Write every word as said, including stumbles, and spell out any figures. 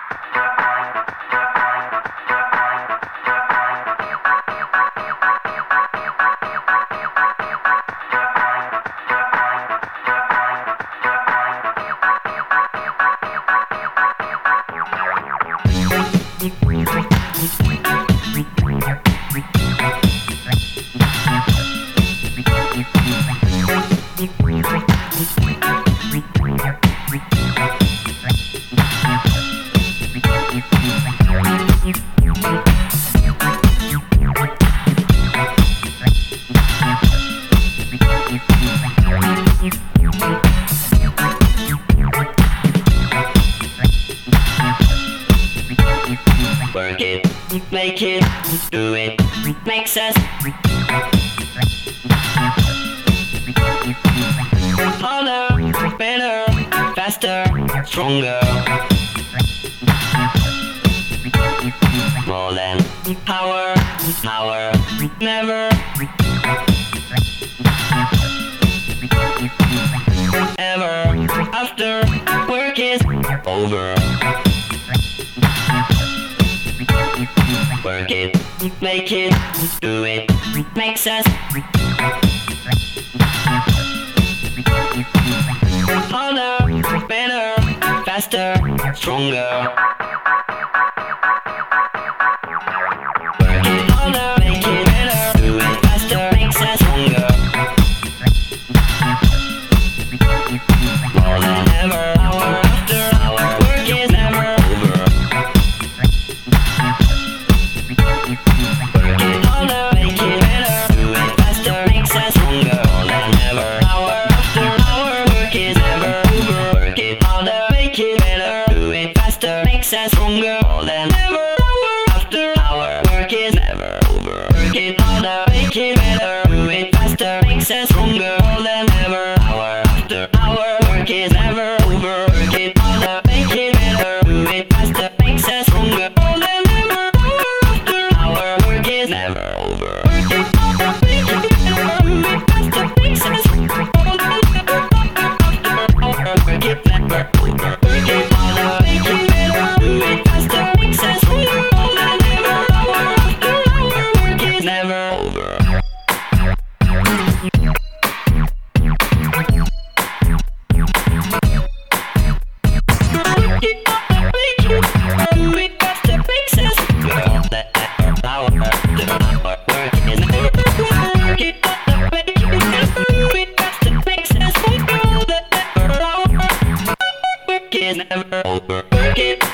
Work it, make it, do it, makes us harder, better, faster, stronger. More than power, power, never ever after work is over. Work it, make it, do it, makes us harder, better, faster, stronger. Work it harder, make it better, do it faster, makes us stronger. More than ever, hour after hour, work is never over. Work it harder, make it better, do it faster, makes us stronger. More than ever, hour after hour, work is never over. Work it harder, make it better, do it faster, makes us stronger. More than ever, hour after hour, work is never over. Work it harder, make it better, do it faster, makes us stronger. More than ever, hour after hour, work is never over. Work it harder, make it better, do it faster, makes us stronger. More than ever, hour after hour, work is never over. Work it harder, make it better, do it faster, makes us stronger. More than ever, hour after hour, work is never over. Work it harder, make it better, do it faster, makes us stronger. More than ever, hour after hour, work is never over. Never over. Work it.